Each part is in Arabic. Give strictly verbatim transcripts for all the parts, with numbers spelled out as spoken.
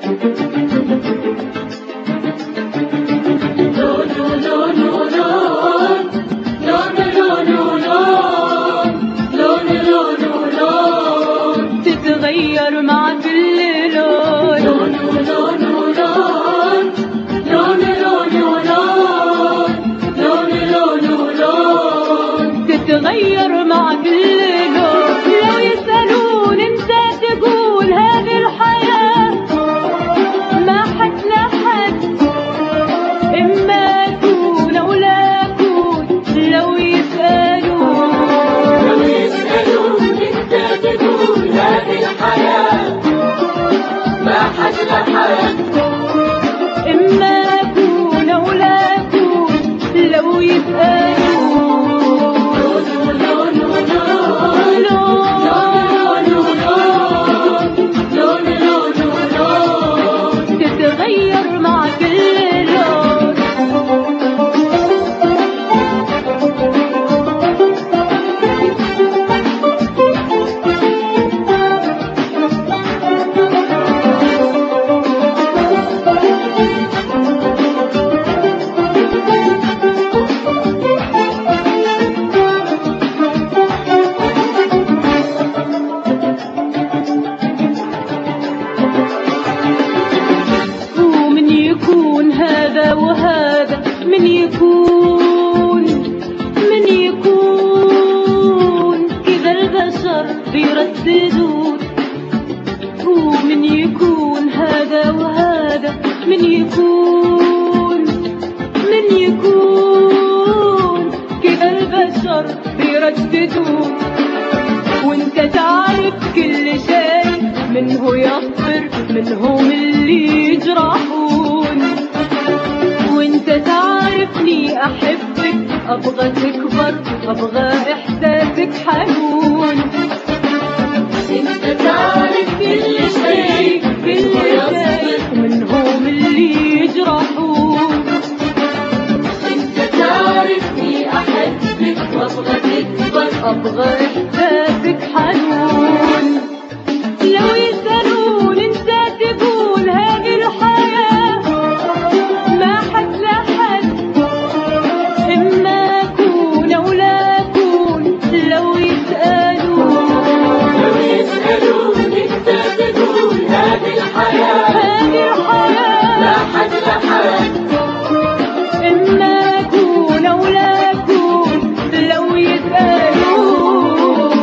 تتغير مع كل لون، لون لون لون لون لون لون لون لون، تتغير مع كل لون. لو يسألون انت تقول هذه الحياة ما حد لحد، اما اكون او لا اكون. لو يسألون لو يسألون انت تقول هذه الحياة ما حد لحد، اما اكون او لا اكون. لو يسألون تتغير مع كل لون. ومن يكون هذا وهذا، من يكون من يكون كذا البشر بيرددون. ومن يكون هذا وهذا، من يكون من يكون كذا البشر بيرددون. وانت تعرف كل شيء، منه يصبر منهم اللي يجرحون. وانت تعرفني احبك، ابغى تكبر، ابغى احساسك حنون. انت تعرف كل شيء، كل شيء منهم اللي يجرحون. انت تعرفني احبك وابغى تكبر، ابغى احساسك حنون. لو يسألون انت تقول هذه الحياة ما حد لحد، اما اكون او لا اكون. لو يسألون لو يسألون انت تقول هذه الحياة هذه الحياة ما حد لحد، اما اكون او لا اكون. لو يسألون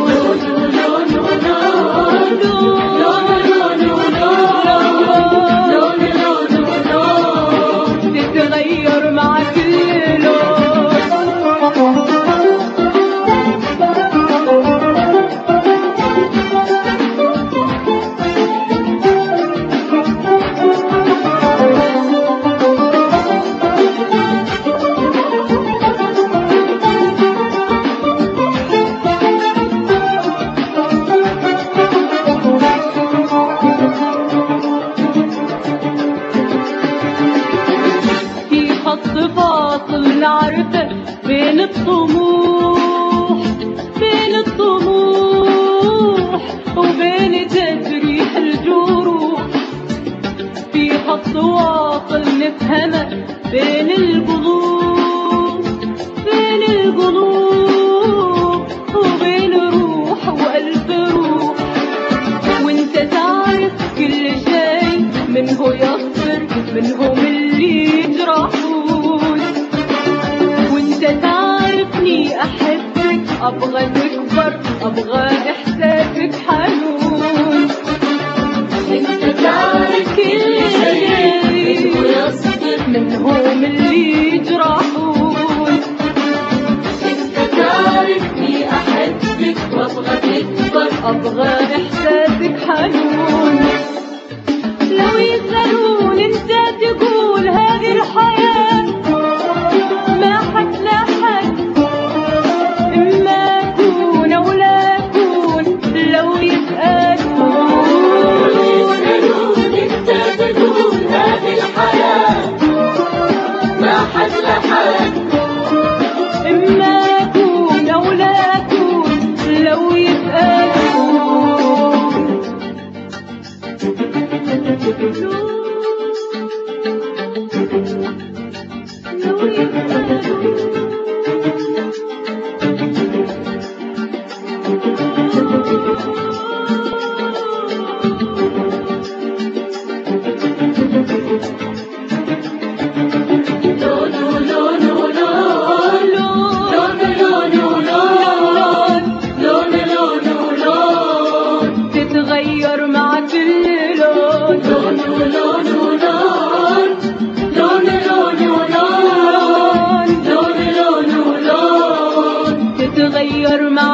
تتغير مع كل لون. في خط فاصل نعرفه بين الطموح، بين الطموح وبين تجريح الجروح. في خط واصل نفهمه بين القلوب، بين القلوب وبين روح وألف روح. وانت تعرف كل شيء، منه يصبر منهم اللي يجرحون. وانت تعرفني احبك، ابغى تكبر، ابغى احساسك حنون. انت تعرف كل شيء ويصبر منهم اللي يجرحون. انت تعرفني احبك وابغى تكبر، ابغى احساسك حنون. لو يسألون انت تقول هذه الحياة ما حد لحد، اما اكون او لا اكون. غير معاك